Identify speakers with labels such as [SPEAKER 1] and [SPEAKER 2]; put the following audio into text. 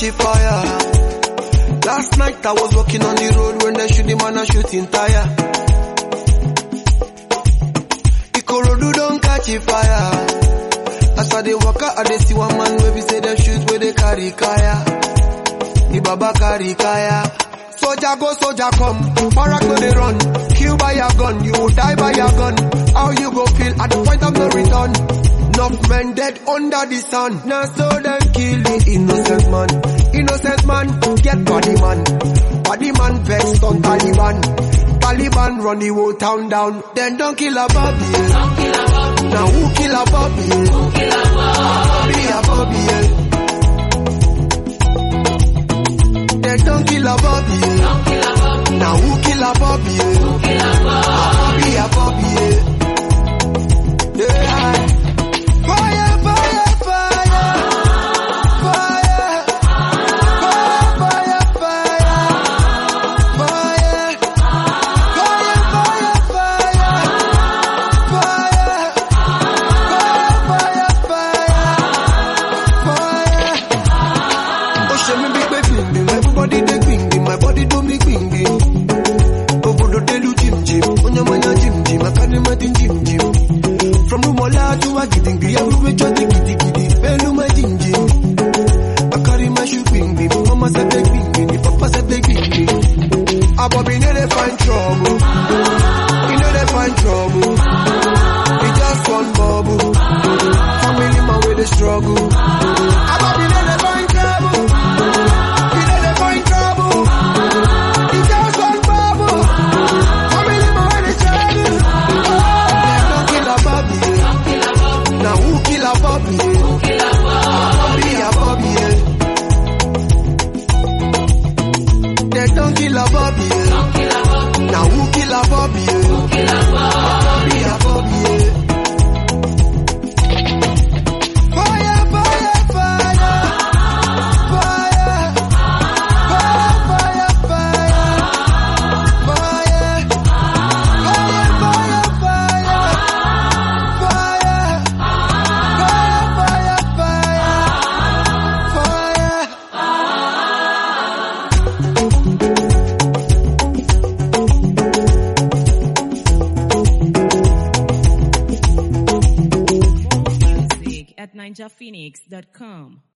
[SPEAKER 1] catch a fire. Last night I was walking on the road when they shoot the man a shooting tire. Ikorodu don't catch a fire. As I dey walk out, I dey see one man where we say them shoes where they carry kaya. The baba carry kaya. Soldier go, soldier come. Barak no dey run. Kill by your gun, you will die by your gun. How you go feel at the point of no return? Enough men dead under the sun. Now so them kill the innocent man. Innocent man, get body man. Body man vexed on Taliban. Taliban run the whole town down. Then don't kill a Bobby. Now who kill a Bobby? Bobby a Bobby. Then don't kill a Bobby. Now who kill a Bobby? Bobby a Bobby. Yeah. Fire, fire, fire. Fire. Fire, fire, fire. Fire. Fire, fire, fire. Fire. Fire, fire, fire. Oh, show me big baby. Everybody they bing bing. My body do me bing bing. Obodo they do jim jim. Onya manya jim jim. I can't imagine jim jim. From Rumola to Agidingbi, everywhere just the kitty kitty. Belu my jim jim. I carry my shoe bing bing. Mama said they bing bing. Papa said they bing bing. A Bobby know they find trouble. You know they find trouble. He just want bubble. Family man with the struggle. A Bobby know they find trouble. You know they find trouble. He just want bubble. Family man with the struggle. Don't kill a Bobby. Now who kill a Bobby? Bobby a Bobby. They don't kill a Bobby. Now who kill a Bobby? Bobby a Bobby. Fire, fire, fire. Fire. Fire, fire, fire. Fire. Fire, fire, fire. Fire. Fire,
[SPEAKER 2] Music at ninjaphoenix.com.